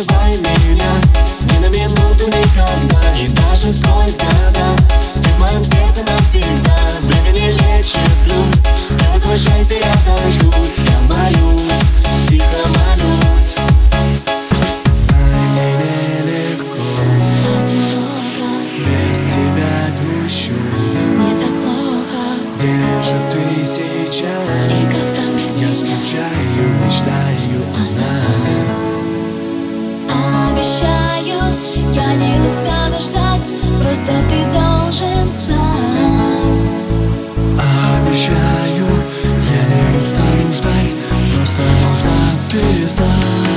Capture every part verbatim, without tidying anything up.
забывай меня ни на минуту никогда, и даже сквозь года. Ты в моем сердце навсегда. Время не лечит грусть. Не возвращайся, я дождусь. Я молюсь, тихо молюсь. Знай, мне нелегко, одиноко, без тебя грущу. не так плохо. Где же ты сейчас? И как там без Я меня? скучаю, мечтаю о нас. Обещаю, я не устану ждать. Просто ты должен знать. Обещаю, я не устану ждать. Просто должна ты знать.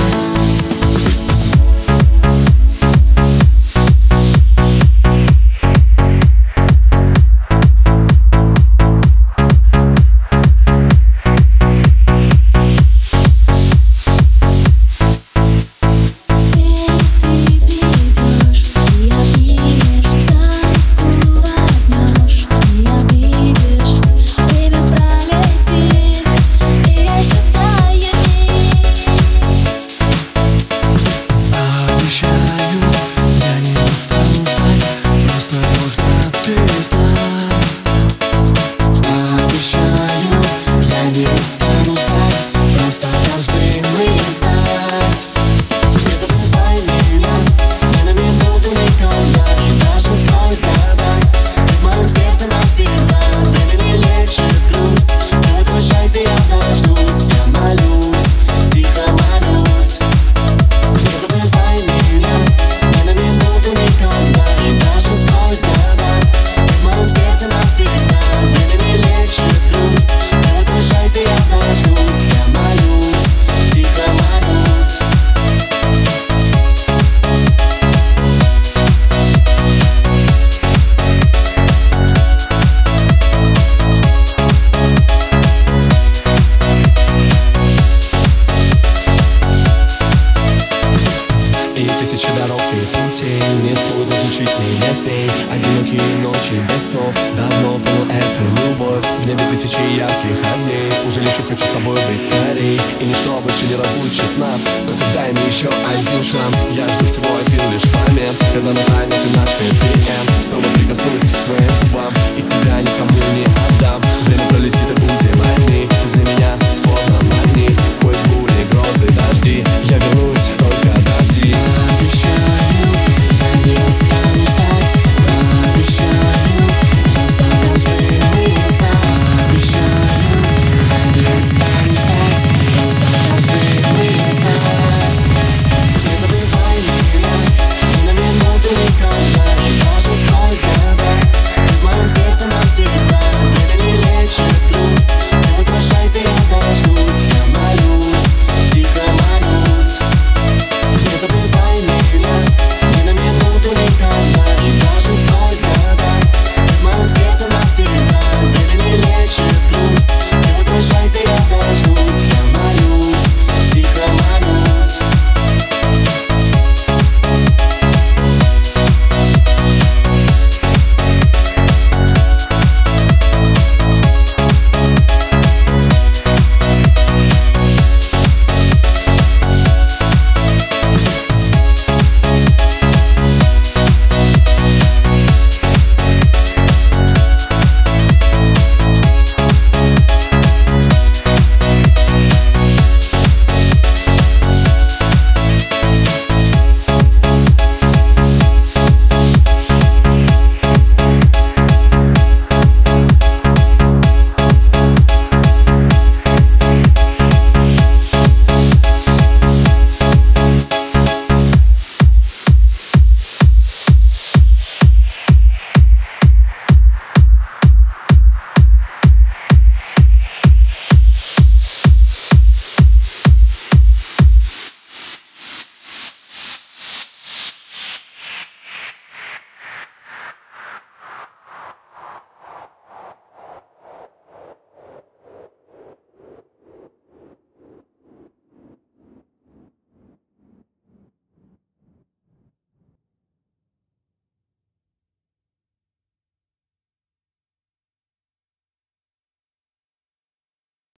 Тысячи дорог и путей не смогут разлучить меня с ней. Одинокие ночи без снов, давно понял эту любовь. В небе тысячи ярких огней, уже лечу, хочу с тобой быть скорей. И ничто больше не разлучит нас, только дай мне еще один шанс. Я жду всего один лишь момент, когда настанет и наш хэппи энд. Снова прикоснусь к твоим губам, и тебя никому не